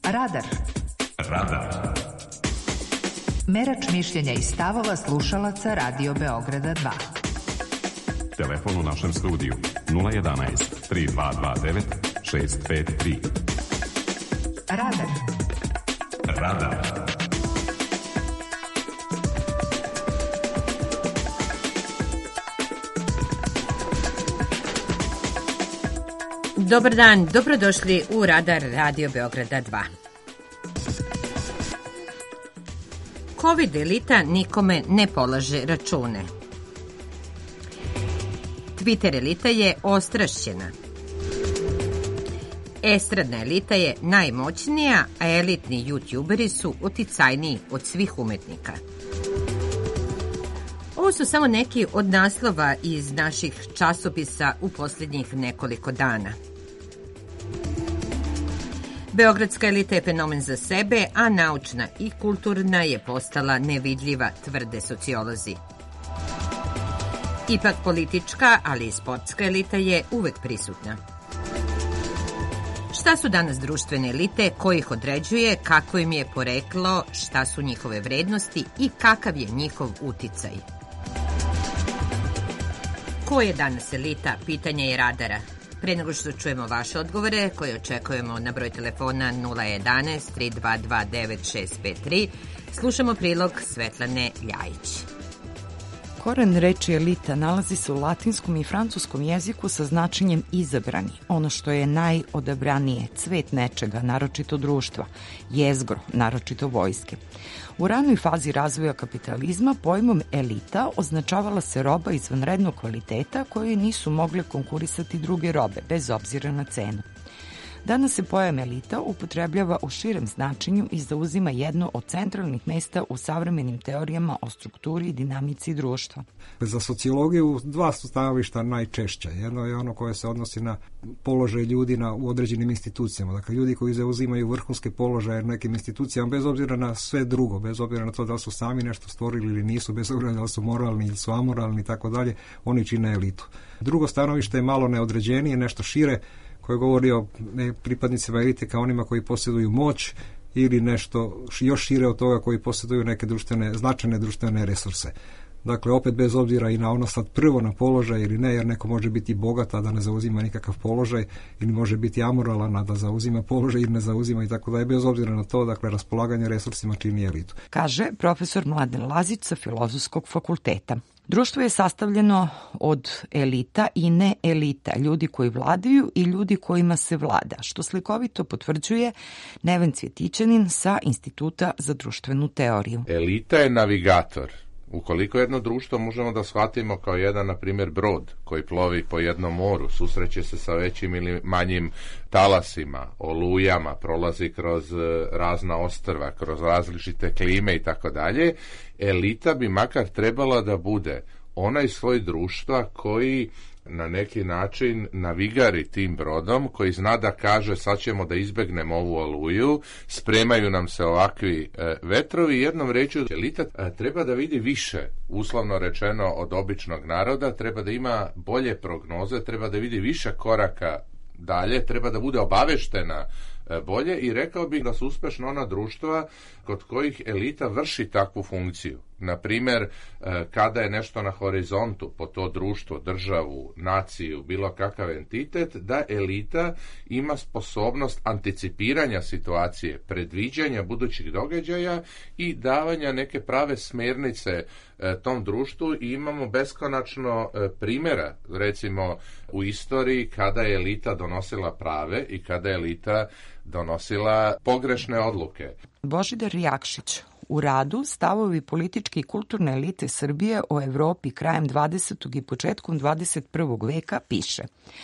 Radar. Radar. Merač mišljenja i stavova slušalaca Radio Beograda 2. Telefon u našem studiju 011 3229 653. Radar. Radar. Dobar dan, dobrodošli u Radar Radio Beograda 2. Covid elita nikome ne polaže račune. Twitter elita je ostrašćena. Estradna elita je najmoćnija, a elitni youtuberi su uticajniji od svih umetnika. Ovo su samo neki od naslova iz naših časopisa u posljednjih nekoliko dana. Beogradska elita je fenomen za sebe, a naučna i kulturna je postala nevidljiva, tvrde sociolozi. Ipak politička, ali i sportska elita je uvek prisutna. Šta su danas društvene elite, ko ih određuje, kako im je poreklo, šta su njihove vrednosti i kakav je njihov uticaj? Ko je danas elita? Pitanje je Radara. Pre nego što čujemo vaše odgovore, koje očekujemo na broj telefona 011 3229 653, slušamo prilog Svetlane Ljajić. Koren reči elita nalazi se u latinskom i francuskom jeziku sa značenjem izabrani, ono što je najodabranije, cvet nečega, naročito društva, jezgro, naročito vojske. U ranoj fazi razvoja kapitalizma pojmom elita označavala se roba izvanrednog kvaliteta koje nisu mogle konkurisati druge robe, bez obzira na cenu. Danas se pojam elita upotrebljava u širem značenju i zauzima jedno od centralnih mesta u savremenim teorijama o strukturi i dinamici društva. Za sociologiju dva su stanovišta najčešća. Jedno je ono koje se odnosi na položaj ljudi u određenim institucijama. Dakle, ljudi koji zauzimaju vrhunske položaje u nekim institucijama, bez obzira na sve drugo, bez obzira na to da li su sami nešto stvorili ili nisu, bez obzira da li su moralni ili su amoralni i tako dalje, oni čine elitu. Drugo stanovište je malo neodređenije, nešto šire, koji govori o pripadnicima elite kao onima koji posjeduju moć ili nešto još šire od toga koji posjeduju neke značajne društvene resurse. Dakle, opet bez obzira i na ono sad prvo na položaj ili ne, jer neko može biti bogat, a da ne zauzima nikakav položaj, ili može biti amoralan, a da zauzima položaj ili ne zauzima i tako da je bez obzira na to, dakle, raspolaganje resursima čini elitu. Kaže profesor Mladen Lazić sa Filozofskog fakulteta. Društvo je sastavljeno od elita i ne elita, ljudi koji vladaju i ljudi kojima se vlada, što slikovito potvrđuje Neven Cvjetićanin sa Instituta za društvenu teoriju. Elita je navigator. Ukoliko jedno društvo možemo da shvatimo kao jedan, na primjer, brod koji plovi po jednom moru, susreće se sa većim ili manjim talasima, olujama, prolazi kroz razna ostrva, kroz različite klime i tako dalje, elita bi makar trebala da bude onaj sloj društva koji na neki način navigari tim brodom, koji zna da kaže sad ćemo da izbegnemo ovu oluju, spremaju nam se ovakvi vetrovi. Jednom rečju, elita treba da vidi više, uslovno rečeno, od običnog naroda, treba da ima bolje prognoze, treba da vidi više koraka dalje, treba da bude obaveštena bolje i rekao bih da su uspešno ona društva kod kojih elita vrši takvu funkciju. Na primjer, kada je nešto na horizontu, po to društvo, državu, naciju, bilo kakav entitet, da elita ima sposobnost anticipiranja situacije, predviđanja budućih događaja i davanja neke prave smernice tom društvu i imamo beskonačno primjera, recimo u istoriji kada je elita donosila prave i kada je elita donosila pogrešne odluke. Božidar Jakšić u radu Stavovi političke i kulturne elite Srbije o Evropi krajem 20. i početkom 21. veka piše: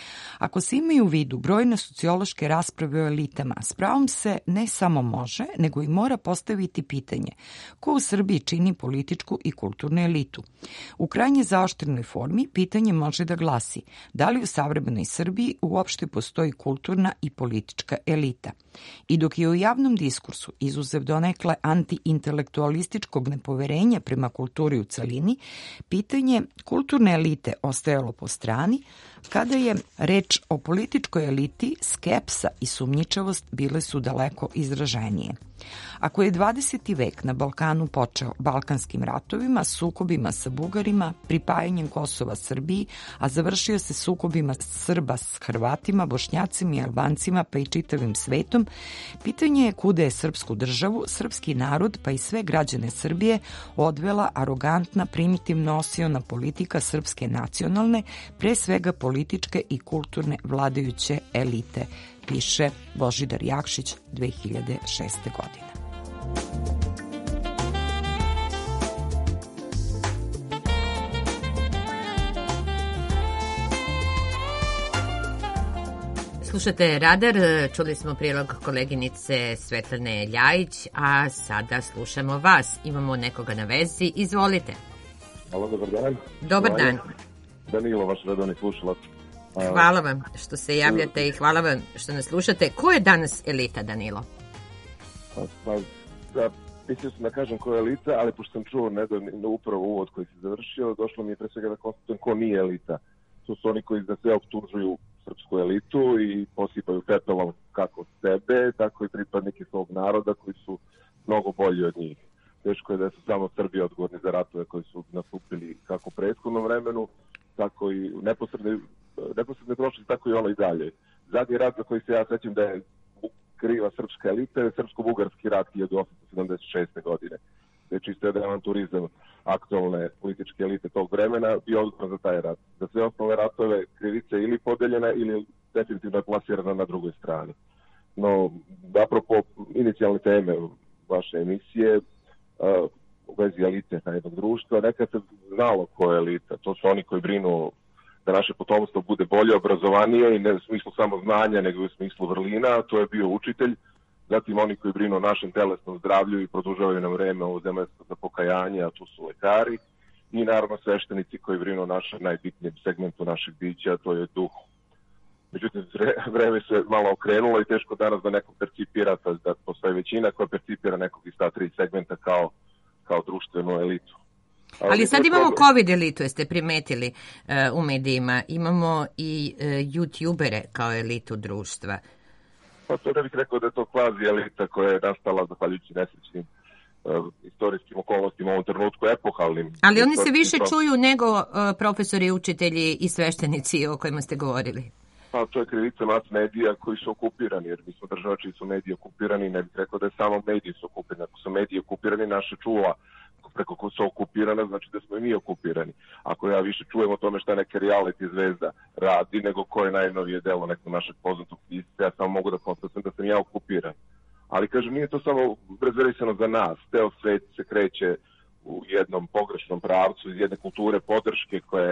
Ako se imaju u vidu brojne sociološke rasprave o elitama, s pravom se ne samo može, nego i mora postaviti pitanje ko u Srbiji čini političku i kulturnu elitu. U krajnje zaoštrenoj formi pitanje može da glasi da li u savremenoj Srbiji uopšte postoji kulturna i politička elita. I dok je u javnom diskursu, izuzev donekle antiintelektualističkog nepoverenja prema kulturi u celini, pitanje kulturne elite ostajalo po strani, Kada je reč o političkoj eliti, skepsa i sumnjičavost bile su daleko izraženije. Ako je 20. vek na Balkanu počeo Balkanskim ratovima, sukobima sa Bugarima, pripajanjem Kosova Srbiji, a završio se sukobima Srba s Hrvatima, Bošnjacima i Albancima, pa i čitavim svetom, pitanje je kuda je srpsku državu, srpski narod, pa i sve građane Srbije odvela arogantna, primitivno osiona politika srpske nacionalne, pre svega političke i kulturne vladajuće elite, piše Božidar Jakšić 2006. godine. Slušate Radar, čuli smo prilog koleginice Svetlane Ljajić, a sada slušamo vas. Imamo nekoga na vezi, izvolite. Halo, dobar dan. Dobar dan. Danilo, vaš redovni slušalac. Hvala vam što se javljate i hvala vam što nas slušate. Ko je danas elita, Danilo? Mislio sam da kažem ko je elita, ali pošto sam čuo upravo uvod koji se završio, došlo mi je pre svega da konstatujem ko nije elita. To su oni koji za sve optužuju srpsku elitu i posipaju pepelom kako sebe, tako i pripadnike svog naroda koji su mnogo bolji od njih. Teško je da su samo Srbi odgovorni za ratove koji su nastupili kako u prethodnom vremenu, tako i u neposrednoj prošlosti, tako i ono i dalje. Zadnji rat za koji se ja sećam da je kriva srpska elita je srpsko-bugarski rat 1876. godine. To je čisto jedan avanturizam aktualne političke elite tog vremena bio odgovoran za taj rat. Za sve ostale ratove krivica ili podeljena ili definitivno je plasirana na drugoj strani. No, apropo inicijalne teme vaše emisije, u vezi elite na jednog društva, nekad se znalo ko je elita. To su oni koji brinu da naše potomstvo bude bolje, obrazovanije i ne u smislu samo znanja, nego u smislu vrlina. To je bio učitelj. Zatim oni koji brinu o našem telesnom zdravlju i produžavaju nam vreme ovo zemaljsko za pokajanje, a tu su lekari. I naravno sveštenici koji brinu o našem najbitnijem segmentu našeg bića, a to je duh. Međutim, vreme se malo okrenulo i teško danas da neko percipira, da postoji većina koja percipira nekog iz ta tri segmenta kao društvenu elitu. Ali sad imamo COVID elitu, jeste primetili u medijima. Imamo i youtubere kao elitu društva. Pa to ne bih rekao da je to kvazi elita koja je nastala zahvaljujući nesrećnim istorijskim okolnostima u ovom trenutku, epohalnim. Ali oni se više čuju nego profesori, učitelji i sveštenici o kojima ste govorili. Pa to je krivica nas medija koji su okupirani, jer mi smo država čiji su mediji okupirani, ne bih rekao da je samo mediji su okupirani. Ako su mediji okupirani, naše čula preko koje su okupirana, znači da smo i mi okupirani. Ako ja više čujem o tome šta neke reality zvezda radi, nego koje je najnovije delo nekog našeg poznatog pisca, ja samo mogu da konstatujem da sam ja okupiran. Ali, kažem, nije to samo rezervisano za nas. Ceo svet se kreće u jednom pogrešnom pravcu iz jedne kulture podrške koja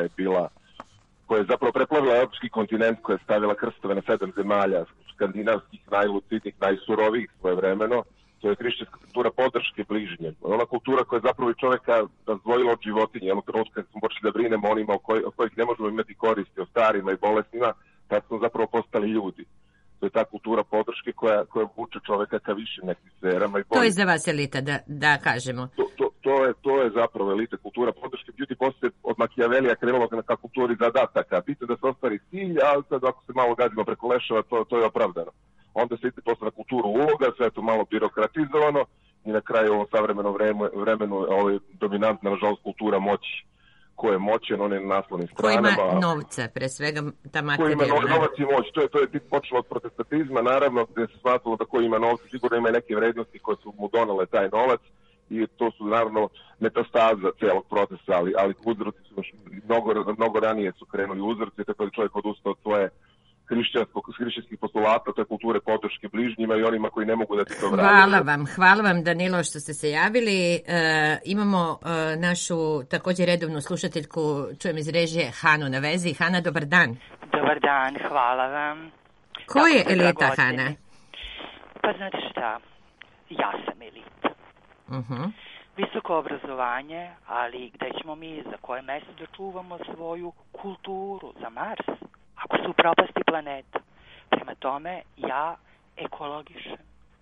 je zapravo preplavila evropski kontinent, koja je stavila krstove na 7 zemalja, skandinavskih, najlucidnijih, najsurovijih svojevremeno. To je hrišćanska kultura podrške bližnjem. Ona kultura koja je zapravo i čoveka razdvojila od životinje. Jednog trenutka kad smo počeli da brinemo onima od kojih ne možemo imati koristi, o starima i bolesnima, tad smo zapravo postali ljudi. To je ta kultura podrške koja vuče čoveka ka višim nekim sferama. To je za vas elita, da kažemo. To je zapravo elita, kultura podrške. Međutim, posle od Machiavellija krenulo ka kulturi zadataka. Bitno da se ostvari cilj, a sad ako se malo gazimo preko leševa, to je opravdano. Onda se ide posle na kulturu uloga, sve je to malo birokratizovano i na kraju u ovom savremenom vremenu dominantna, nažalost, kultura moći. Ko je moćen, on je na naslovnim stranama. Ko ima novca, pre svega ta materijalna. Ko ima novac i moć, to je počelo od protestatizma, naravno, gde se smatralo da ko ima novca, sigurno ima neke vrednosti koje su mu donale taj novac i to su naravno metastaza celog procesa, ali uzroci su mnogo ranije su krenuli uzroci, tako da čovjek odustao od svoje hrišćanskih postulata, to je kulture podrške bližnjima i onima koji ne mogu da ti to vrati. Hvala vam Danilo što ste se javili. Imamo našu također redovnu slušateljku, čujem iz režije, Hanu na vezi. Hana, dobar dan. Dobar dan, hvala vam. Ko je elita, Hana? Pa znate šta, ja sam elita. Visoko obrazovanje, ali gde ćemo mi, za koje mesto da čuvamo svoju kulturu, za Mars? Ako su propasti planeta. Prema tome, ja ekologišem.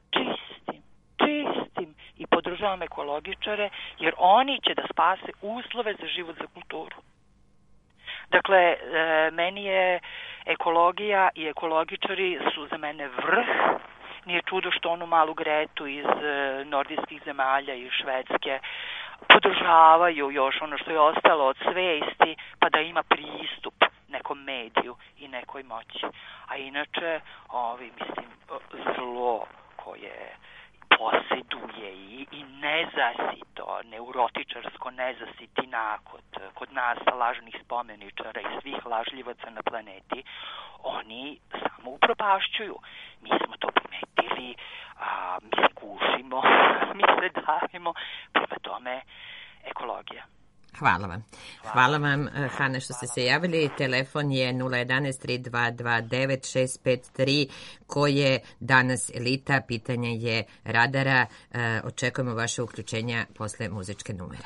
Čistim i podržavam ekologičare, jer oni će da spase uslove za život, za kulturu. Dakle, meni je ekologija i ekologičari su za mene vrh. Nije čudo što onu malu Gretu iz nordijskih zemalja i Švedske podržavaju još ono što je ostalo od svesti, pa da ima pristup nekom mediju i nekoj moći. A inače, zlo koje posjeduje i nezasito, neurotičarsko nezasitina kod nas lažnih spomeničara i svih lažljivaca na planeti, oni samo upropašćuju. Mi smo to primetili, mi se gušimo, mi se davimo, prema tome ekologija. Hvala vam. Hvala vam, Hane, što ste se javili. Telefon je 011-3229-653. Ko je danas elita? Pitanje je Radara. Očekujemo vaše uključenja posle muzičke numere.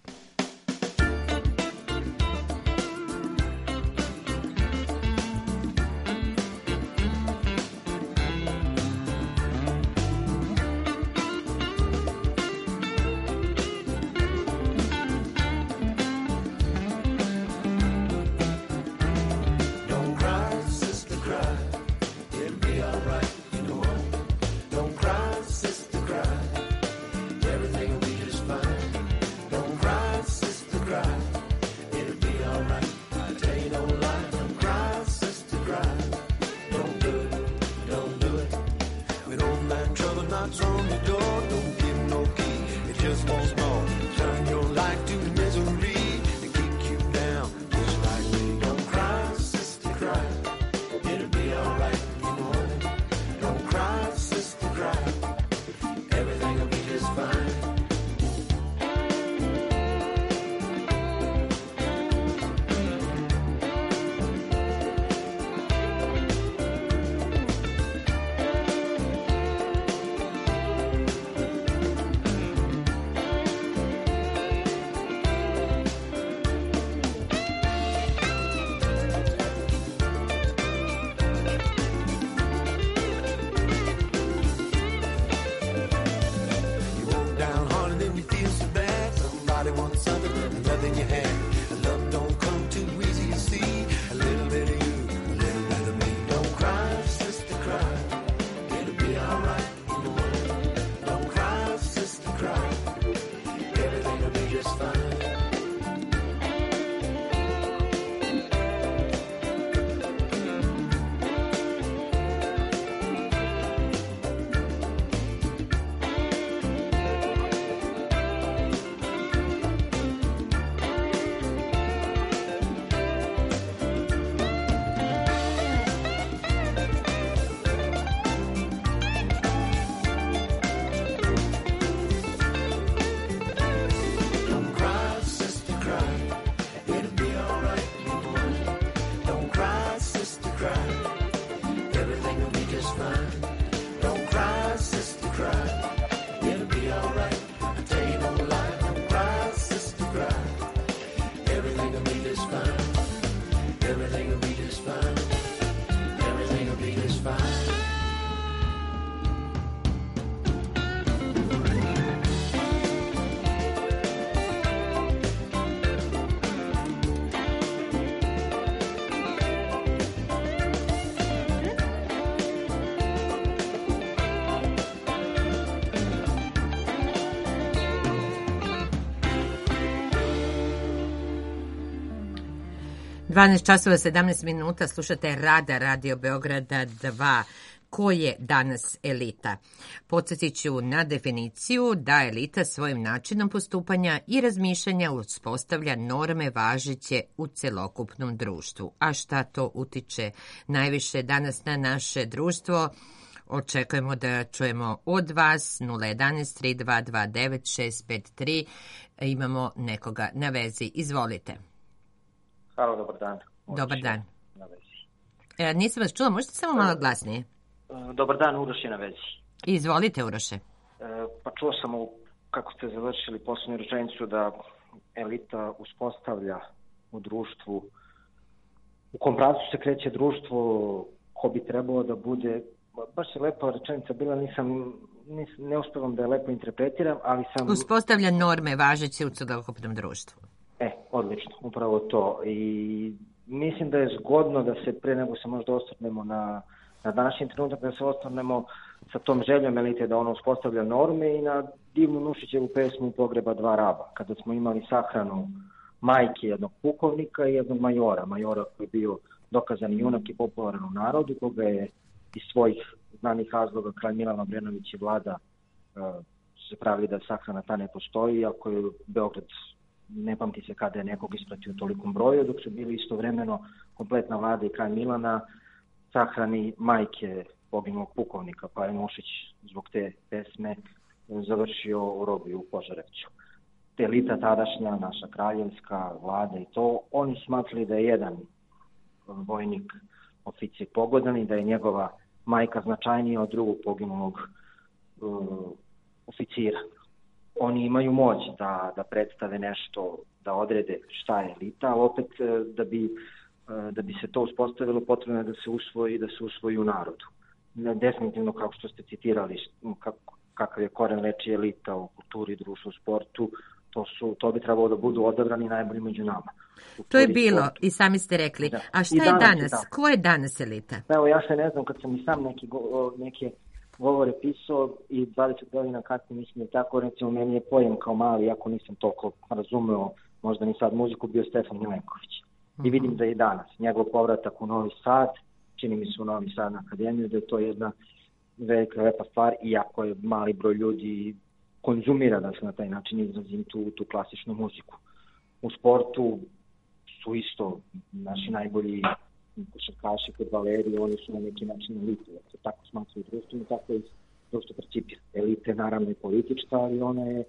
Dvanaest časova 17 minuta, slušate Radar, Radio Beograda 2. Ko je danas elita? Podsjetit ću na definiciju da elita svojim načinom postupanja i razmišljanja uspostavlja norme važeće u celokupnom društvu. A šta to utiče najviše danas na naše društvo? Očekujemo da čujemo od vas 011-3229-653. Imamo nekoga na vezi. Izvolite. Halo, dobar dan. Dobar dan. Nisam vas čula, možete samo malo glasnije? Dobar dan, Uroš je na vezi. Izvolite, Uroše. Pa čuo sam kako ste završili poslednju rečenicu da elita uspostavlja u društvu, u kom pravcu se kreće društvo, ko bi trebalo da bude. Baš je lepa rečenica bila, ne uspevam da je lepo interpretiram, ali sam... Uspostavlja norme važeće u celokupnom društvu. Odlično, upravo to. I mislim da je zgodno da se, pre nego se možda osvrnemo na današnji trenutak, da se osvrnemo sa tom željom elite da ona uspostavlja norme i na divnu Nušićevu pesmu Pogreba dva raba, kada smo imali sahranu majke jednog pukovnika i jednog majora koji je bio dokazani junak i popularan u narodu, koga je iz svojih znanih razloga kralj Milan Obrenović i vlada se pravili da sahrana ta ne postoji, ako je Beograd, ne pamti se kada je nekog ispratio u tolikom broju, dok su bili istovremeno kompletna vlada i kralj Milana sahrani majke poginulog pukovnika, pa je Nušić zbog te pesme završio u robiju u Požarevcu. Elita tadašnja, naša kraljevska vlada i to, oni smatrali da je jedan vojnik oficir pogodan i da je njegova majka značajnija od drugog poginulog oficira. Oni imaju moć da predstave nešto, da odrede šta je elita, ali opet da bi se to uspostavilo, potrebno je da se usvoji u narodu. Definitivno, kako što ste citirali, kakav je koren reči elita u kulturi, društvu, u sportu, to bi trebalo da budu odabrani najbolji među nama. To je bilo i sami ste rekli. Da. A šta je danas? Ko je danas elita? Evo, ja se ne znam, kad sam i sam neke govore pisao i 20 godina kasnije mislim da tako, recimo, meni je pojem kao mali, iako nisam toliko razumeo, možda ni sad muziku, bio Stefan Milenković. I vidim da je danas njegov povratak u Novi Sad, čini mi se u Novi Sad na akademiju, da je to jedna velika lepa stvar, iako je mali broj ljudi konzumira, da se na taj način izrazim, tu klasičnu muziku. U sportu su isto naši najbolji košarkaši, fudbaleri, oni su na neki način elite. Tako smatruju društvo i tako i društvo percipira. Elita je naravno i politička, ali ona je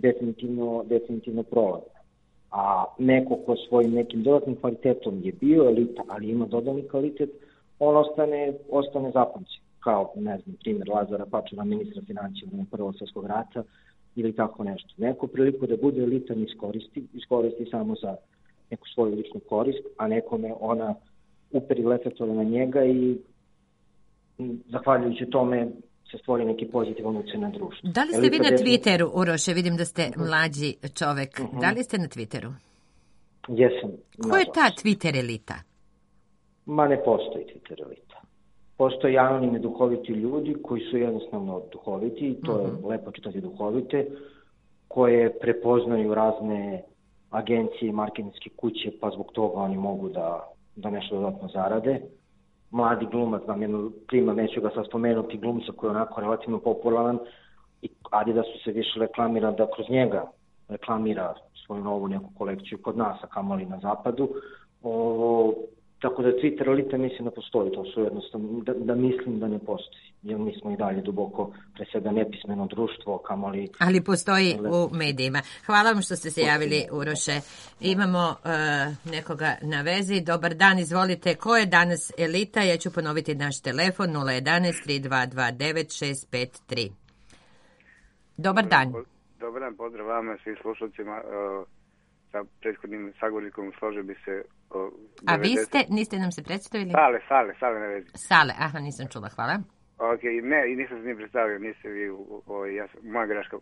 definitivno prolazna. A neko ko svojim nekim dodatnim kvalitetom je bio elita, ali ima dodani kvalitet, on ostane zapamćen. Kao, ne znam, primjer Lazara Pačura, ministra financija u Prvog svjetskog rata ili tako nešto. Neko priliku da bude elita ne iskoristi samo za neku svoju ličnu korist, a nekome ona uperi reflektora na njega i zahvaljujući tome se stvori neki pozitivan utjecaj na društvo. Da li ste vi na Twitteru, Uroše, vidim da ste mlađi čovek, da li ste na Twitteru? Jesam. Ko je ta Twitter elita? Ma ne postoji Twitter elita. Postoje anonimni duhoviti ljudi koji su jednostavno duhoviti i to je lepo čitati duhovite, koje prepoznaju razne agencije i marketinške kuće, pa zbog toga oni mogu da nešto dodatno zarade. Mladi glumac, znam jednu primjer, neću ga sad spomenuti, glumca koji je onako relativno popularan i Adidasu se više reklamira da kroz njega reklamira svoju novu neku kolekciju kod nas, a kamoli na zapadu. Tako da Twitter elita mislim da postoji, to su jednostavno, da mislim da ne postoji, jer mi smo i dalje duboko, pre svega, nepismeno društvo, kamoli... Ali postoji u medijima. Hvala vam što ste se javili, Uroše. Imamo nekoga na vezi. Dobar dan, izvolite. Ko je danas elita? Ja ću ponoviti naš telefon 011 3229 653. Dobar dan. Dobar dan, pozdrav vama, svim slušalcima. Sa prethodnim sagovornikom složio bi se... A vi niste nam se predstavili? Sale na vezi. Sale, aha, nisam čula, hvala. Ok, ne, i nisam se ni predstavio, niste vi, moja greška.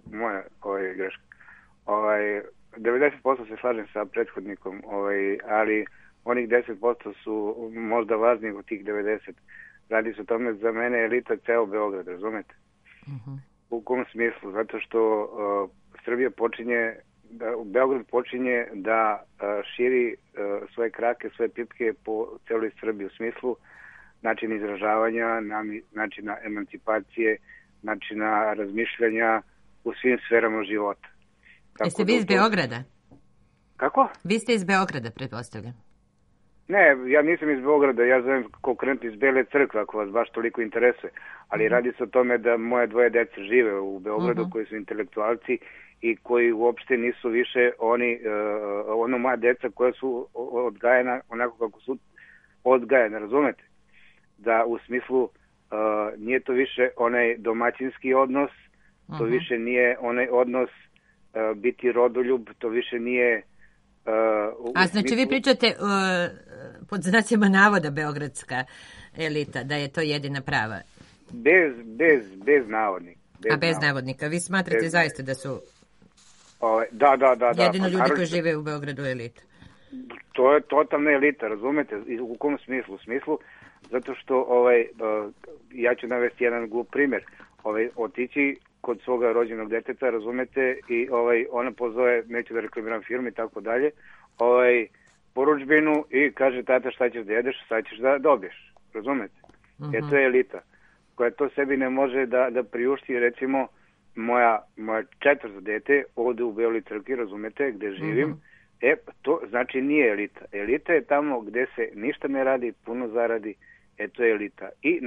90% se slažem sa prethodnikom, ali onih 10% su možda važniji od tih 90%. Radi se o tome, za mene je elita ceo Beograd, razumete? U kom smislu? Zato što Srbija Beograd počinje da širi svoje krake, svoje pipke po celoj Srbiji u smislu načina izražavanja, načina emancipacije, načina razmišljanja u svim sferama života. Jeste vi iz Beograda? Kako? Vi ste iz Beograda, pretpostavljam. Ne, ja nisam iz Beograda, ja zovem konkretno iz Bele Crkve, ako vas baš toliko interesuje, ali radi se o tome da moje dvoje dece žive u Beogradu, koji su intelektualci i koji uopšte nisu više ono moja deca koja su odgajena onako kako su odgajena, razumete? Da u smislu nije to više onaj domaćinski odnos, to više nije onaj odnos biti rodoljub, to više nije... A znači vi pričate pod znacima navoda beogradska elita, da je to jedina prava? Bez navodnika. Bez navodnika. Vi smatrate zaista da su da. jedino ljudi koji žive u Beogradu elita? to je totalna elita, razumete? U kom smislu? U smislu zato što ja ću navesti jedan glup primjer. Otići kod svoga rođenog deteta, razumete, i ona pozove, neću da reklamiram firmu i tako dalje, poručbinu i kaže, tata, šta ćeš da jedeš, šta ćeš da dobiješ, razumete? To je elita koja to sebi ne može da priušti. Recimo, moja četvrto dete ovde u Beloj Crkvi, razumete, gde živim, to znači nije elita. Elita je tamo gde se ništa ne radi, puno zaradi, to je elita. I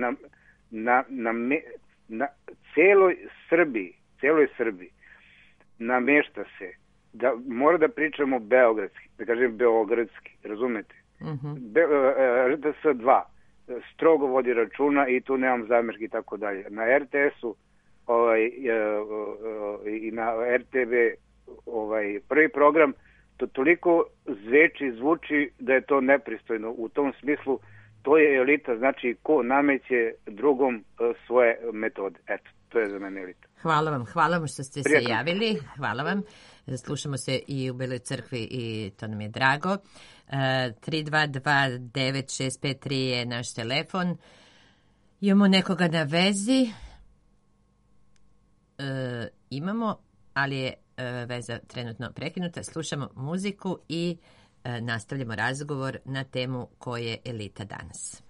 na celoj Srbiji namešta se da mora da pričamo beogradski, da kažem beogradski, razumete? RTS 2 strogo vodi računa i tu nemam zamerki i tako dalje. Na RTS-u i na RTV prvi program to toliko zvuči da je to nepristojno. U tom smislu to je elita, znači ko nameće drugom svoje metode. Eto, to je za mene elita. Hvala vam što ste se javili. Hvala vam. Slušamo se i u Beloj Crkvi i to nam je drago. 322-9653 je naš telefon. Imamo nekoga na vezi. Imamo, ali je veza trenutno prekinuta. Slušamo muziku i nastavljamo razgovor na temu ko je elita danas.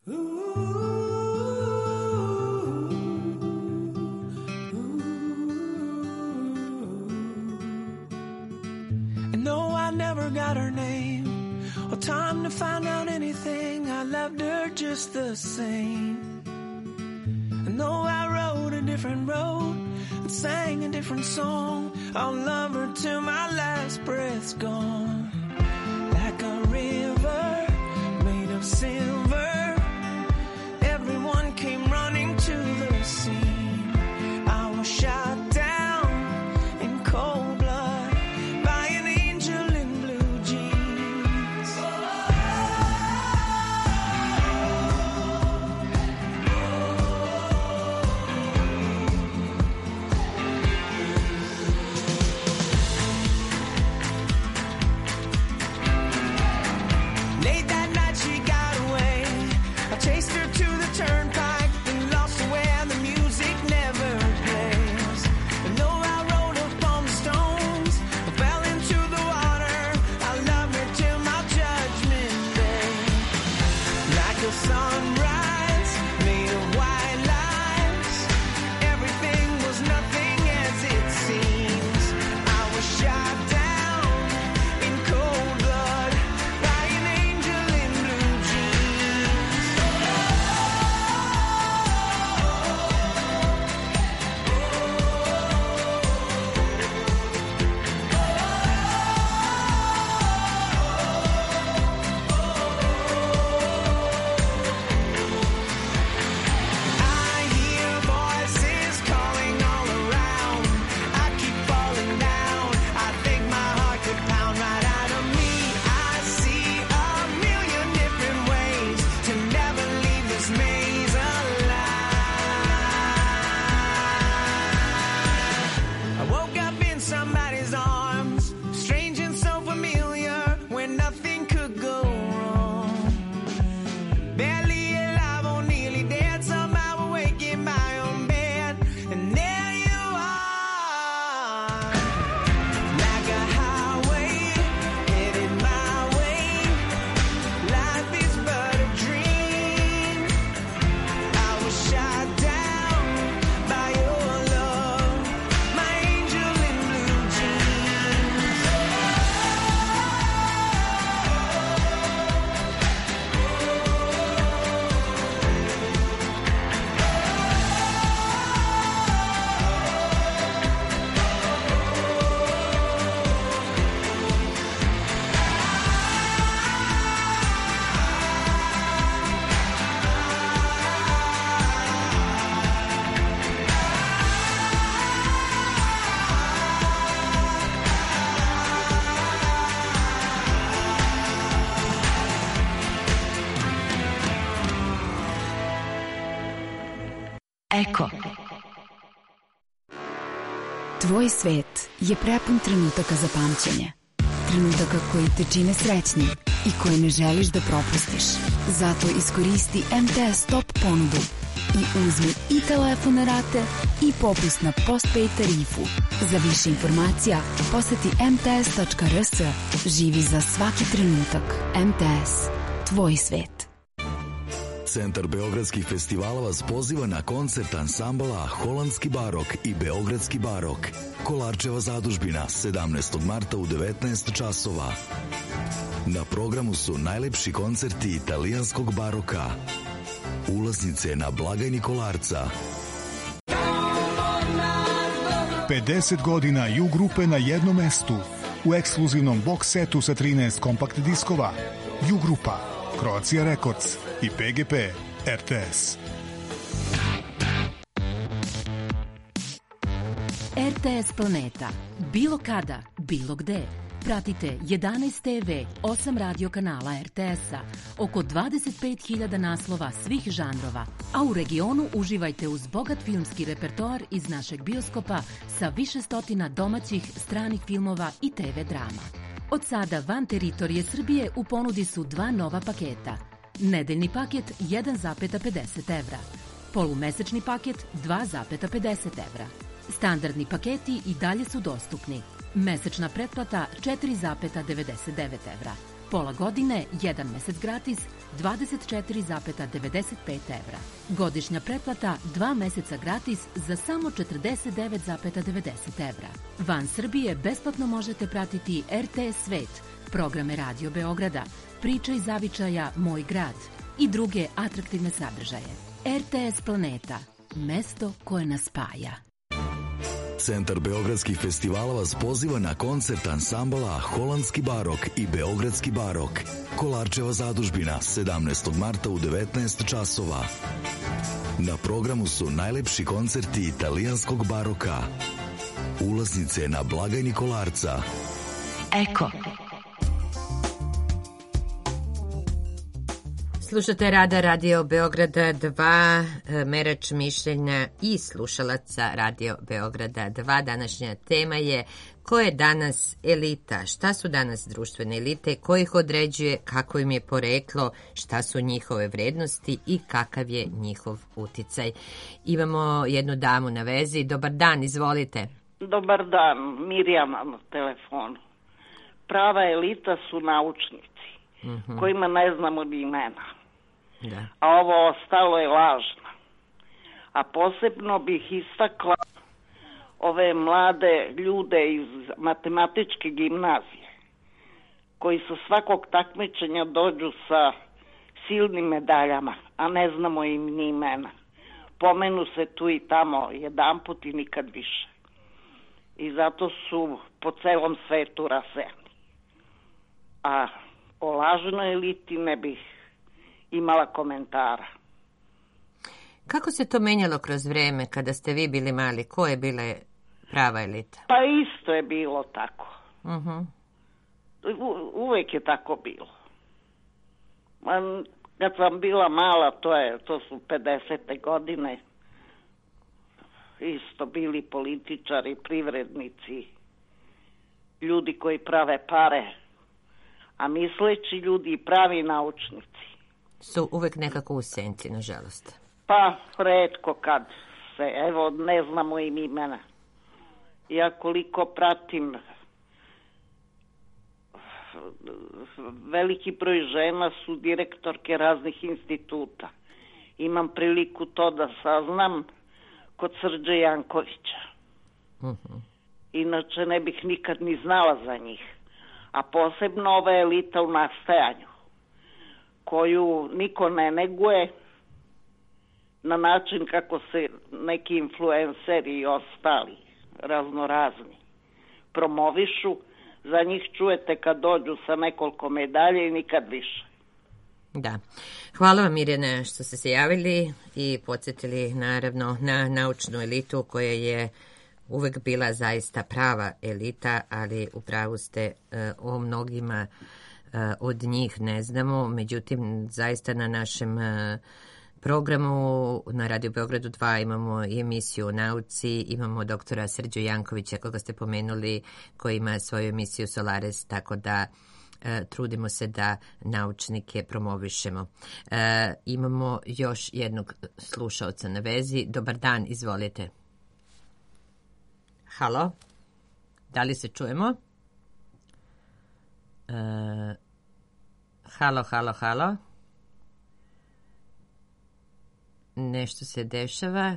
No, I never got her name or time to find out anything. I loved her just the same. And though I rode a different road and sang a different song, I'll love her till my last breath's gone. Like a river made of silver, everyone came running to the scene. I was shot down in cold blood by an angel in blue jeans. Late that night she got away. I chased her to the turnpike and lost her where the music never plays. And though I rode upon the stones, I fell into the water. I loved her till my judgment day. Like a sunrise made of white lights, everything was nothing as it seems. I was shot down in cold blood by an angel in blue jeans. I hear voices calling all around. I keep falling down. I think my heart could pound right out of me. I see a million different ways to never leave this maze alive. I woke up in somebody's arms, strange and so familiar, where nothing could go wrong. Barely alive or nearly dead, somehow awake in my own bed, and there you are. Like a highway, headed my way. Life is but a dream. I was shot down by your love, my angel in blue jeans. Eko. Tvoj svet je prepun trenutaka za pamćenje. trenutaka koji te čine srećnim i koje ne želiš da propustiš. Zato iskoristi MTS Top ponudu i uzmi i telefon na rate i popust na postpaid tarifu. Za više informacija poseti mts.rs. Živi za svaki trenutak. MTS. Tvoj svet. Centar beogradskih festivala vas poziva na koncert ansambala Holandski barok i Beogradski barok. Kolarčeva zadužbina 17. marta u 19 časova. Na programu su najlepši koncerti italijanskog baroka. Ulaznice na blagajni Kolarca. 50 godina U grupe na jednom mestu. U ekskluzivnom box setu sa 13 kompakt diskova. U grupa, Croatia Records i PGP RTS. RTS Planeta. Bilo kada, bilo gde. Pratite 11 TV, 8 radio kanala RTS-a, oko 25.000 naslova svih žanrova, a u regionu uživajte uz bogat filmski repertoar iz našeg bioskopa sa više stotina domaćih, stranih filmova i TV drama. Od sada van teritorije Srbije u ponudi su 2 nova paketa. Nedeljni paket 1,50 evra, polumesečni paket 2,50 evra. Standardni paketi i dalje su dostupni. Mesečna pretplata 4,99 evra. Pola godine, 1 mesec gratis, 24,95 evra. Godišnja pretplata 2 meseca gratis za samo 49,90 evra. Van Srbije besplatno možete pratiti RTS Svet, programe Radio Beograda, Priče iz zavičaja Moj grad i druge atraktivne sadržaje. RTS Planeta, mesto koje nas spaja. Centar beogradskih festivala vas poziva na koncert ansambala Holandski barok i Beogradski barok. Kolarčeva zadužbina 17. marta u 19 časova. Na programu su najlepši koncerti italijanskog baroka. Ulaznice na blagajni Kolarca. Eko. Slušate Radio Beograda 2, merač mišljenja i slušalaca Radio Beograda 2. Današnja tema je ko je danas elita, šta su danas društvene elite, ko ih određuje, kako im je poreklo, šta su njihove vrednosti i kakav je njihov uticaj. Imamo jednu damu na vezi. Dobar dan, izvolite. Dobar dan, Mirjana na telefonu. Prava elita su naučnici, kojima ne znamo ni imena. Da. A ovo ostalo je lažno. A posebno bih istakla ove mlade ljude iz matematičke gimnazije, koji sa svakog takmičenja dođu sa silnim medaljama, a ne znamo im ni imena. Pomenu se tu i tamo jedanput i nikad više. I zato su po celom svetu razeni. A o lažnoj eliti ne bih imala komentara. Kako se to menjalo kroz vreme kada ste vi bili mali? Ko je bila prava elita? Pa isto je bilo tako. Uvek je tako bilo. Kad sam bila mala, to su 50. godine, isto bili političari, privrednici, ljudi koji prave pare, a misleći ljudi i pravi naučnici su uvek nekako u senci, nažalost. Pa, retko kad se, evo, ne znamo im imena. Ja koliko pratim, veliki broj žena su direktorke raznih instituta. Imam priliku to da saznam kod Srđe Jankovića. Inače ne bih nikad ni znala za njih. A posebno ova elita u nastajanju, koju niko ne neguje na način kako se neki influenceri i ostali raznorazni promovišu. Za njih čujete kad dođu sa nekoliko medalje i nikad više. Da. Hvala vam, Mirjana, što ste se javili i podsjetili naravno na naučnu elitu koja je uvek bila zaista prava elita, ali upravo ste o mnogima od njih ne znamo. Međutim, zaista na našem programu na Radio Beogradu 2 imamo i emisiju o nauci, imamo doktora Srđu Jankovića, koga ste pomenuli, koji ima svoju emisiju Solaris, tako da trudimo se da naučnike promovišemo. Imamo još jednog slušaoca na vezi. Dobar dan, izvolite. Halo? Da li se čujemo? Halo. Nešto se dešava.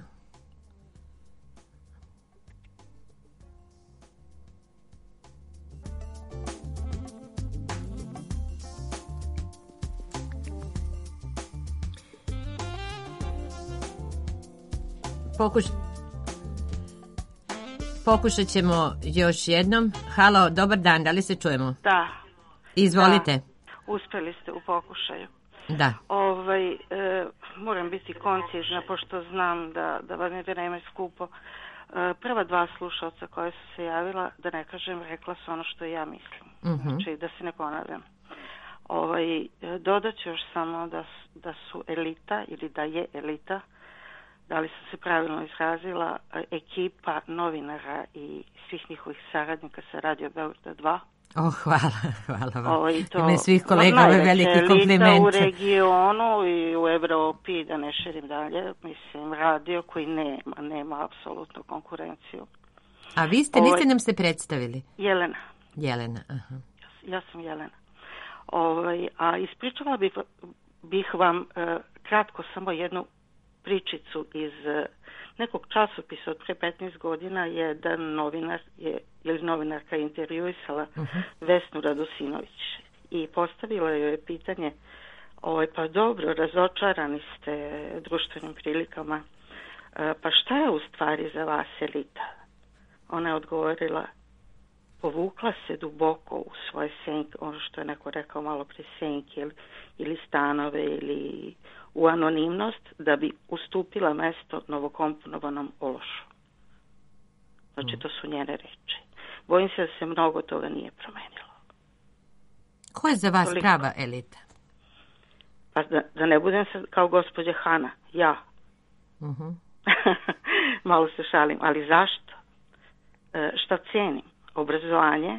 Pokušat ćemo još jednom. Halo, dobar dan, da li se čujemo? Da. Izvolite. Da, uspeli ste u pokušaju. Da. Moram biti koncizna, pošto znam da vam je vreme skupo. Prva dva slušalca koja su se javila, da ne kažem, rekla su ono što ja mislim. Znači, da se ne ponavljam. Dodat ću još samo da su elita, ili da je elita, da li sam se pravilno izrazila, ekipa novinara i svih njihovih saradnika sa Radio Beograda 2. Hvala vam. Ime svih kolega, ovo je veliki kompliment. Elita u regionu i u Evropi, da ne širim dalje, mislim, radio koji nema apsolutnu konkurenciju. A vi niste nam se predstavili? Jelena, aha. Ja sam Jelena. A ispričala bih vam kratko samo jednu pričicu iz nekog časopisa od pre 15 godina. Jedan novinar ili novinarka intervjuisala Vesnu Radosinović i postavila joj je pitanje, pa dobro, razočarani ste društvenim prilikama, pa šta je u stvari za vas elita? Ona je odgovorila, povukla se duboko u svoje senke, ono što je neko rekao malo pre, senke ili stanove ili u anonimnost, da bi ustupila mesto novokomponovanom ološu. Znači, to su njene reči. Bojim se da se mnogo toga nije promenilo. Ko je za vas prava elita? Pa da ne budem sad kao gospođa Hana, ja. Malo se šalim, ali zašto? Šta cenim? Obrazovanje,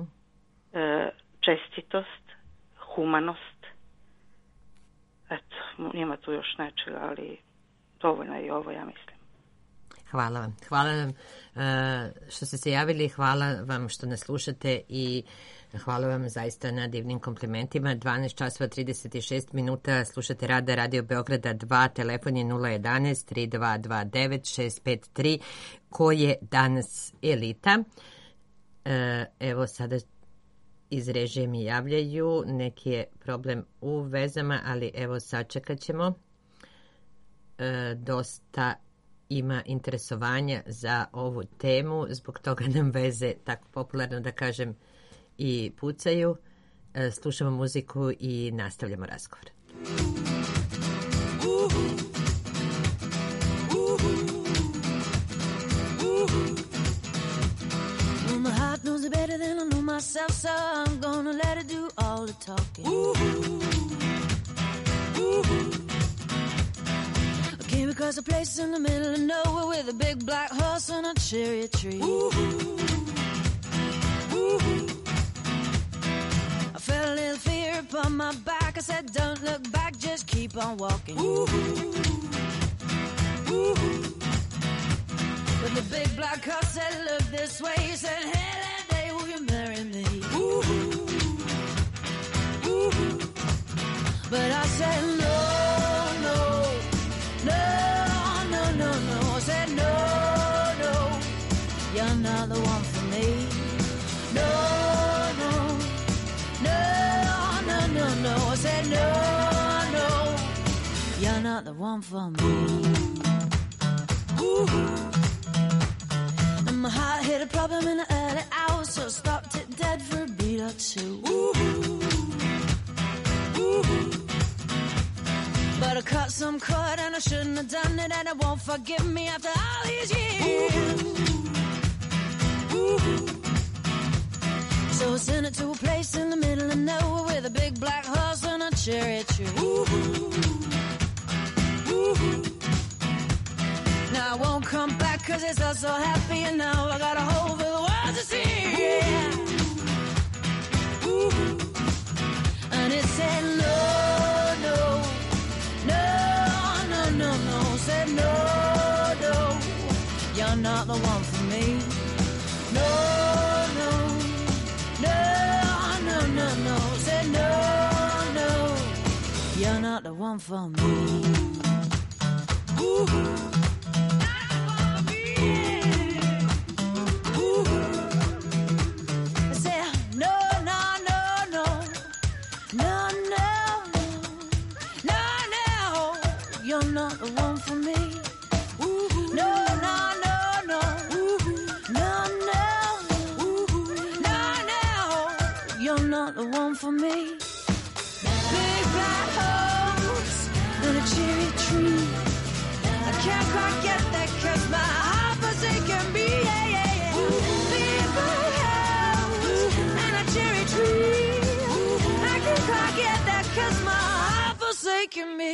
čestitost, humanost. Eto, ima tu još nečega, ali dovoljno je i ovo, ja mislim. Hvala vam što ste se javili, hvala vam što nas slušate i hvala vam zaista na divnim komplimentima. 12 časova 36 minuta, slušate Radio Beograda 2, telefon je 011 3229 653. Ko je danas elita? Evo sada iz režije mi javljaju, neki je problem u vezama, ali evo sačekat ćemo. Dosta ima interesovanja za ovu temu, zbog toga nam veze, tako popularno da kažem, i pucaju. Slušamo muziku i nastavljamo razgovor. Knows it better than I know myself, so I'm gonna let it do all the talking. I came across a place in the middle of nowhere with a big black horse and a cherry tree. I felt a little fear upon my back. I said, don't look back, just keep on walking. But the big black horse said, look this way. He said, hey, that day will you marry me? But I said, no, no, no, no, no, no. I said, no, no, you're not the one for me. No, no, no, no, no, no. I said, no, no, you're not the one for me. And my heart hit a problem in the early hours, so I stopped it dead for a beat or two. But I cut some cord and I shouldn't have done it, and it won't forgive me after all these years. So I sent it to a place in the middle of nowhere with a big black horse and a cherry tree. 'cause it's all so happy and now I got a hole for the world to see. Yeah. Ooh. And it said no, no, no, no, no, no. Said no, no, you're not the one for me. No, no, no, no, no, no. Said no, no, you're not the one for me. Ooh. For me, big black holes and a cherry tree. I can't quite get that 'cause my heart forsaken me. Yeah, yeah, yeah. Big black holes and a cherry tree. I can't quite get that 'cause my heart forsaken me.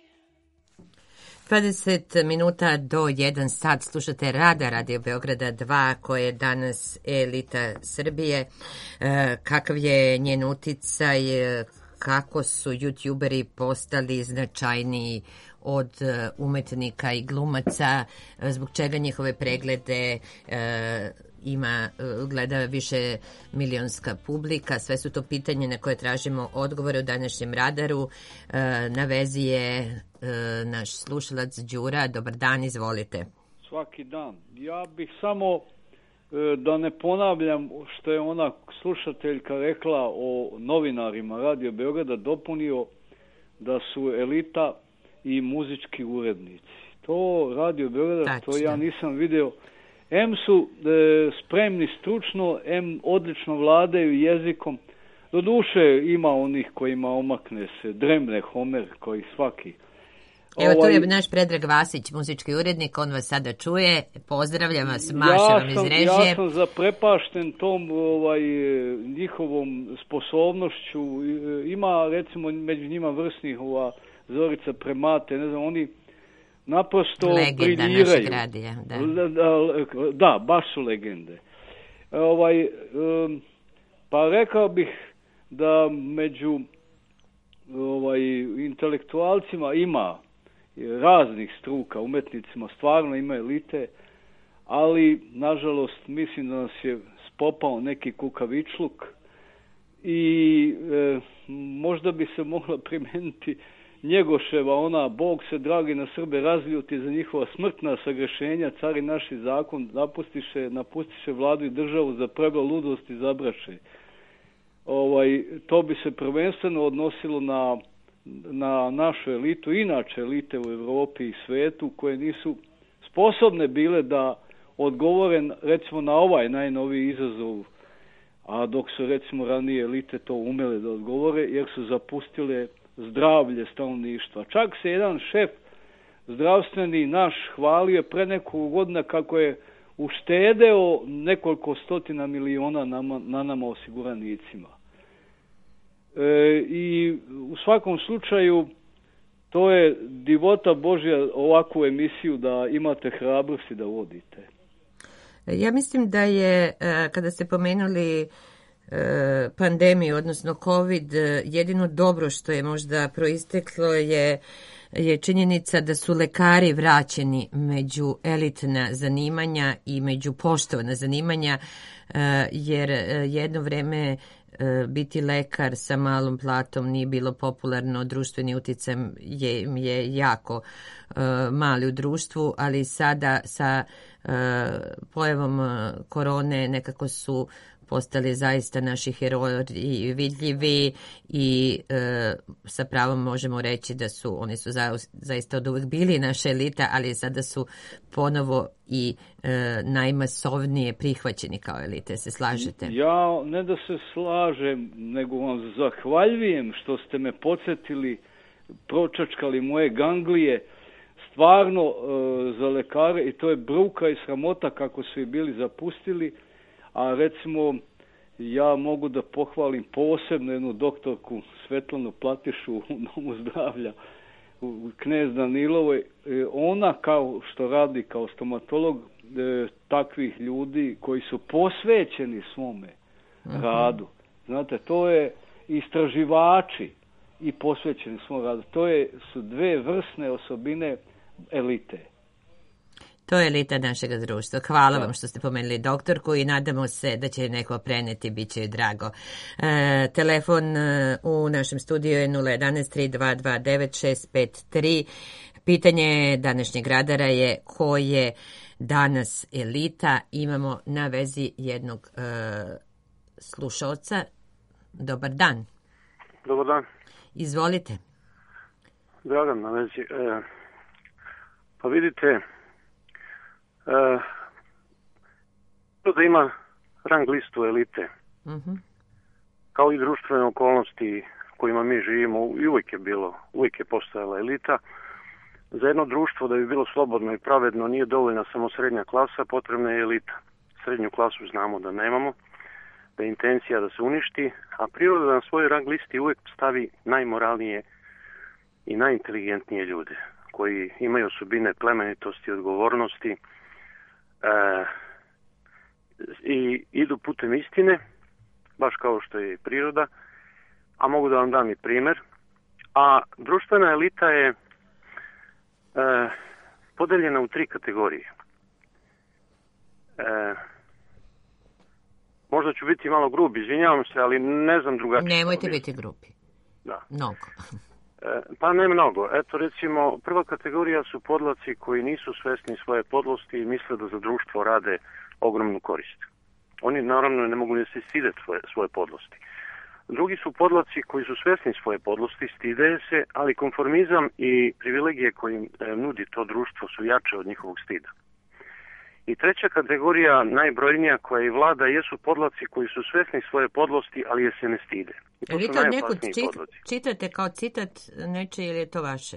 20 minuta do 1 sat slušate Radar Radio Beograda 2, koje je danas elita Srbije. Kakav je njen uticaj, kako su youtuberi postali značajniji od umetnika i glumaca, zbog čega njihove preglede gleda više milionska publika. Sve su to pitanje na koje tražimo odgovore u današnjem Radaru. Na vezi je naš slušalac Đura. Dobar dan, izvolite. Svaki dan. Ja bih samo, da ne ponavljam što je ona slušateljka rekla o novinarima Radio Beograda, dopunio da su elita i muzički urednici. To Radio Beograda, to ja nisam video. M su spremni stručno, M odlično vladaju jezikom. Doduše ima onih kojima omakne se, dremne Homer koji svaki. Evo tu je naš Predrag Vasić, muzički urednik, on vas sada čuje. Pozdravljam vas, maša vam iz režije. Ja sam zaprepašten tom njihovom sposobnošću. Ima recimo među njima vrsnih Zorica Premate, ne znam, oni naprosto legenda našeg radija, da, baš su legende. Pa rekao bih da među intelektualcima ima raznih struka, umetnicima stvarno ima elite, ali nažalost mislim da nas je spopao neki kukavičluk i možda bi se mogla primeniti Njegoševa, ona Bog se dragi na Srbe razljuti za njihova smrtna sagrešenja, cari naši zakon napustiše vladu i državu za prebro ludost i zabraše. To bi se prvenstveno odnosilo na našu elitu, inače elite u Evropi i svetu, koje nisu sposobne bile da odgovore recimo na ovaj najnoviji izazov, a dok su recimo ranije elite to umele da odgovore, jer su zapustile zdravlje stanovništva. Čak se jedan šef zdravstveni naš hvalio pre nekog godina kako je uštedeo nekoliko stotina miliona na nama osiguranicima. I u svakom slučaju to je divota Božja ovakvu emisiju da imate hrabrosti da vodite. Ja mislim da je, kada ste pomenuli pandemiju, odnosno COVID, jedino dobro što je možda proisteklo je činjenica da su lekari vraćeni među elitna zanimanja i među poštovana zanimanja, jer jedno vreme biti lekar sa malom platom nije bilo popularno, društveni uticaj je jako mali u društvu, ali sada sa pojavom korone nekako su postali zaista naši heroji vidljivi i sa pravom možemo reći da oni su zaista od uvek bili naša elita, ali sada su ponovo i najmasovnije prihvaćeni kao elite. Se slažete? Ja ne da se slažem, nego vam zahvaljujem što ste me podsjetili, pročačkali moje ganglije, stvarno za lekare, i to je bruka i sramota kako su i bili zapustili. A recimo, ja mogu da pohvalim posebno jednu doktorku Svetlanu Platišu u Domu zdravlja u Knez Danilovoj. Ona kao što radi kao stomatolog takvih ljudi koji su posvećeni svome radu. Znate, to je istraživači i posvećeni svom radu. To su dve vrsne osobine elite. To je elita našeg društva. Hvala vam što ste pomenuli doktorku i nadamo se da će neko preneti, bit će drago. Telefon u našem studiju je 011-3229-653. Pitanje današnjeg radara je ko je danas elita. Imamo na vezi jednog slušalca. Dobar dan. Dobar dan. Izvolite. Dragan na vezi. Pa vidite, da ima rang listu elite. Kao i društvene okolnosti kojima mi živimo, i uvijek je postojala elita. Za jedno društvo da bi bilo slobodno i pravedno nije dovoljna samo srednja klasa, potrebna je elita. Srednju klasu znamo da nemamo, da je intencija da se uništi, a priroda na svojoj rang listi uvijek stavi najmoralnije i najinteligentnije ljude, koji imaju osobine plemenitosti i odgovornosti i idu putem istine, baš kao što je i priroda, a mogu da vam dam i primjer. A društvena elita je podeljena u 3 kategorije. Možda ću biti malo grub, izvinjavam se, ali ne znam drugačije. Nemojte biti grubi. Da. Mnogo. Pa ne mnogo. Eto, recimo, prva kategorija su podlaci koji nisu svesni svoje podlosti i misle da za društvo rade ogromnu korist. Oni naravno ne mogu ni se stide svoje podlosti. Drugi su podlaci koji su svesni svoje podlosti, stide se, ali konformizam i privilegije koje im nudi to društvo su jače od njihovog stida. I treća kategorija, najbrojnija koja i vlada, jesu podlaci koji su svesni svoje podlosti, ali je se ne stide. Vi to nekud čitate kao citat neče ili je to vaše?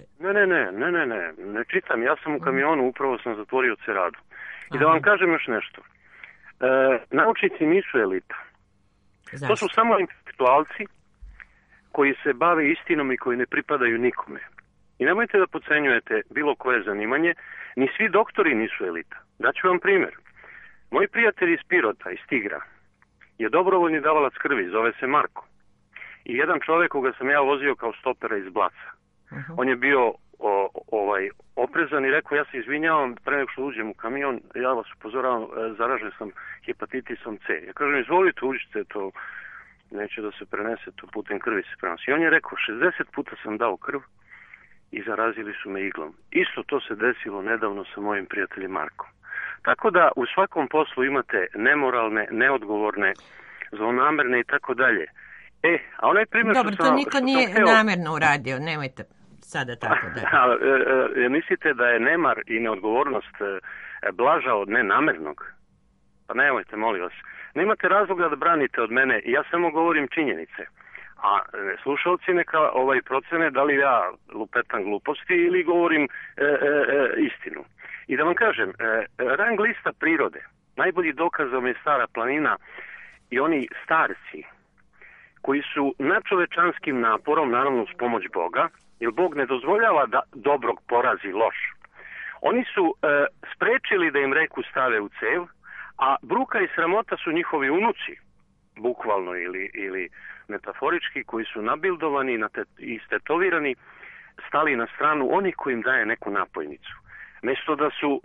Ne čitam. Ja sam u kamionu, upravo sam zatvorio ceradu. I da vam kažem još nešto. Naučnici nisu elita. Zašto? To su samo intelektualci koji se bave istinom i koji ne pripadaju nikome. I nemojte da podcenjujete bilo koje zanimanje, ni svi doktori nisu elita. Daću vam primjer. Moj prijatelj iz Pirota, iz Tigra, je dobrovoljni davalac krvi, zove se Marko. I jedan čovjek koga sam ja vozio kao stopera iz Blaca. On je bio oprezan i rekao, ja se izvinjavam, pre nego što uđem u kamion, ja vas upozoravam, zaražen sam hepatitisom C. Ja kažem, izvolite, uđite, to neće da se prenese, to putem krvi se prenosi. I on je rekao, 60 puta sam dao krv i zarazili su me iglom. Isto to se desilo nedavno sa mojim prijateljem Markom. Tako da u svakom poslu imate nemoralne, neodgovorne, zlonamerne i tako dalje. A onaj primjer dobro, to niko nije namjerno uradio, nemojte sada tako da. Mislite da je nemar i neodgovornost blaža od nenamjernog? Pa nemojte, molim vas. Nemate razloga da branite od mene, ja samo govorim činjenice. A slušalci neka procene da li ja lupetam gluposti ili govorim istinu. I da vam kažem, rang lista prirode, najbolji dokaz vam je Stara planina i oni starci koji su nadčovečanskim naporom, naravno uz pomoć Boga, jer Bog ne dozvoljava da dobrog porazi loš. Oni su sprečili da im reku stave u cev, a bruka i sramota su njihovi unuci, bukvalno ili metaforički, koji su nabildovani i stetovirani, stali na stranu onih koji im daje neku napojnicu. Mjesto da su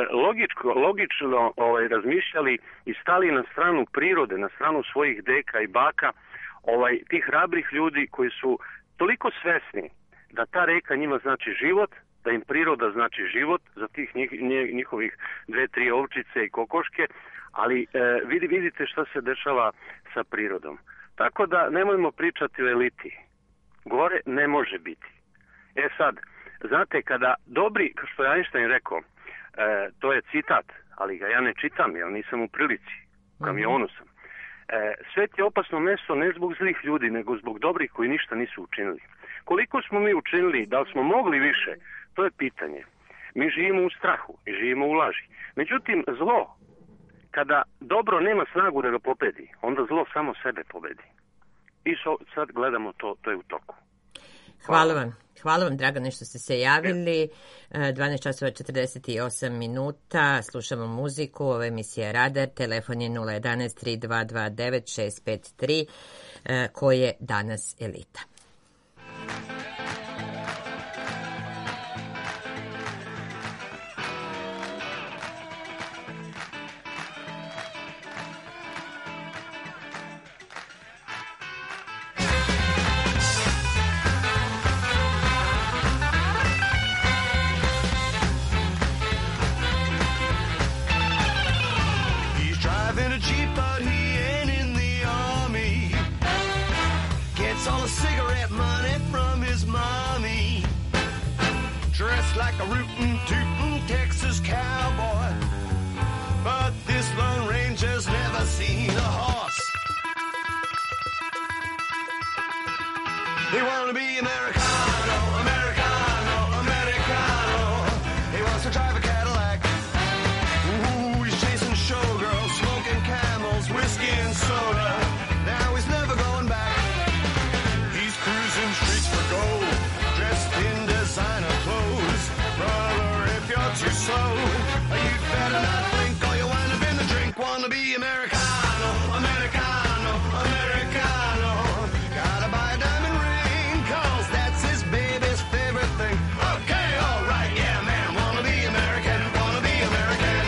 logično razmišljali i stali na stranu prirode, na stranu svojih deka i baka, tih hrabrih ljudi koji su toliko svesni da ta reka njima znači život, da im priroda znači život za tih njihovih 2-3 ovčice i kokoške, ali vidite šta se dešava sa prirodom. Tako da nemojmo pričati o eliti. Gore ne može biti. Sad, znate, kada dobri, kao što je Einstein rekao, to je citat, ali ga ja ne čitam, jer nisam u prilici, u kamionu sam. Svet je opasno mesto ne zbog zlih ljudi, nego zbog dobrih koji ništa nisu učinili. Koliko smo mi učinili, da li smo mogli više, to je pitanje. Mi živimo u strahu, mi živimo u laži. Međutim, zlo, kada dobro nema snagu da ga pobedi, onda zlo samo sebe pobedi. I sad gledamo to je u toku. Hvala vam, Dragane, što ste se javili. 12 časova 48 minuta, slušamo muziku, ovo je emisija Radar, telefon je 011 3229 653, ko je danas elita. Like a rootin' tootin' Texas cowboy, but this Lone Ranger's never seen a horse. He wanna be Americano, Americano, Americano. He wants to drive a Cadillac. Ooh, he's chasing showgirls, smoking Camels, whiskey and soda. Now he's never going back. He's cruising streets for gold, dressed in designer clothes. Brother, if you're too slow, you'd better not blink or you'll wind up in the drink. Wanna be Americano, Americano, Americano. Gotta buy a diamond ring, 'cause that's his baby's favorite thing. Okay, alright, yeah, man, wanna be American, wanna be American.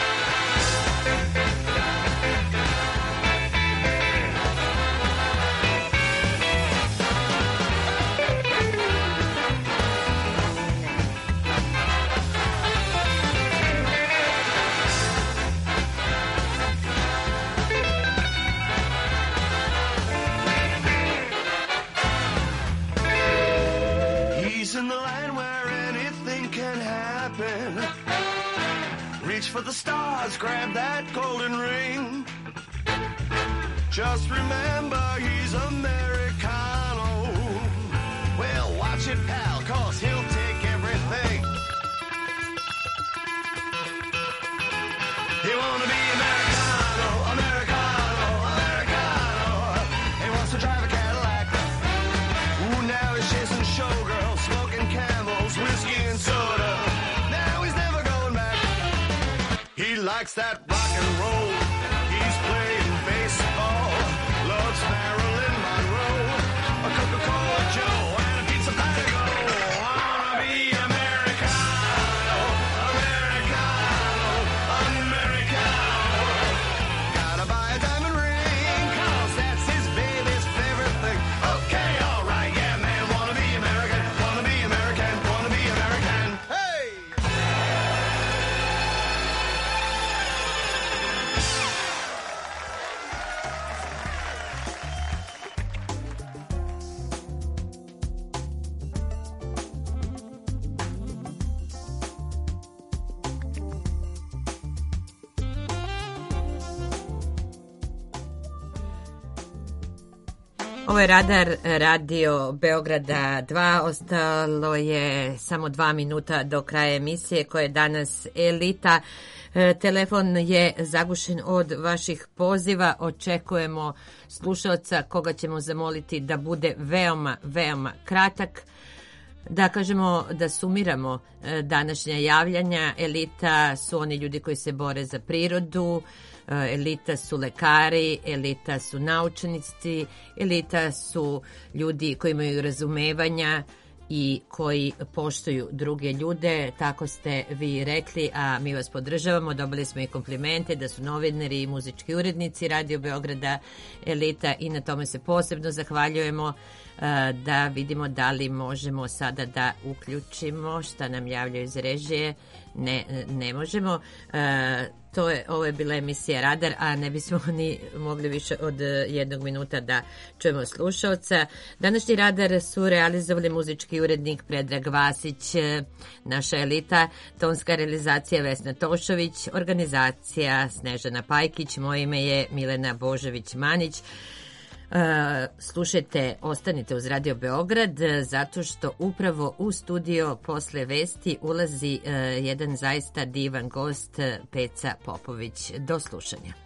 In the land where anything can happen. Reach for the stars, grab that golden ring. Just remember he's Americano. Well, watch it, pal, 'cause he'll take everything. He wanna be Americano, Americano, Americano. He wants to drive a Cadillac. Ooh, now he's chasing showgirls, smoking Camels, whiskey and soda. Now he's never going back. He likes that rock and roll. He's playing baseball. Loves Marilyn Monroe, a Coca-Cola Joe, and a pizza Latigo. Wanna be Americano, Americano, Americano. Gotta buy a diamond ring, 'cause that's his baby's favorite thing. Okay, alright, yeah, man, wanna be American, wanna be American, wanna be American. Hey! Ovo je Radar, radio Beograda 2, ostalo je samo 2 minuta do kraja emisije koja je danas elita. Telefon je zagušen od vaših poziva, očekujemo slušalca koga ćemo zamoliti da bude veoma, veoma kratak. Da kažemo, da sumiramo današnja javljanja, elita su oni ljudi koji se bore za prirodu, elita su lekari, elita su naučnici, elita su ljudi koji imaju razumevanja i koji poštuju druge ljude, tako ste vi rekli, a mi vas podržavamo. Dobili smo i komplimente da su novinari i muzički urednici Radio Beograda elita i na tome se posebno zahvaljujemo. Da vidimo da li možemo sada da uključimo šta nam javljaju iz režije. Ne možemo. Ovo je bila emisija Radar, a ne bismo ni mogli više od 1 minuta da čujemo slušalca. Današnji Radar su realizovali muzički urednik Predrag Vasić, naša elita, tonska realizacija Vesna Tošović, organizacija Snežana Pajkić, moje ime je Milena Božović-Manić. Slušajte, ostanite uz Radio Beograd, zato što upravo u studio posle vesti ulazi jedan zaista divan gost, Peca Popović. Do slušanja.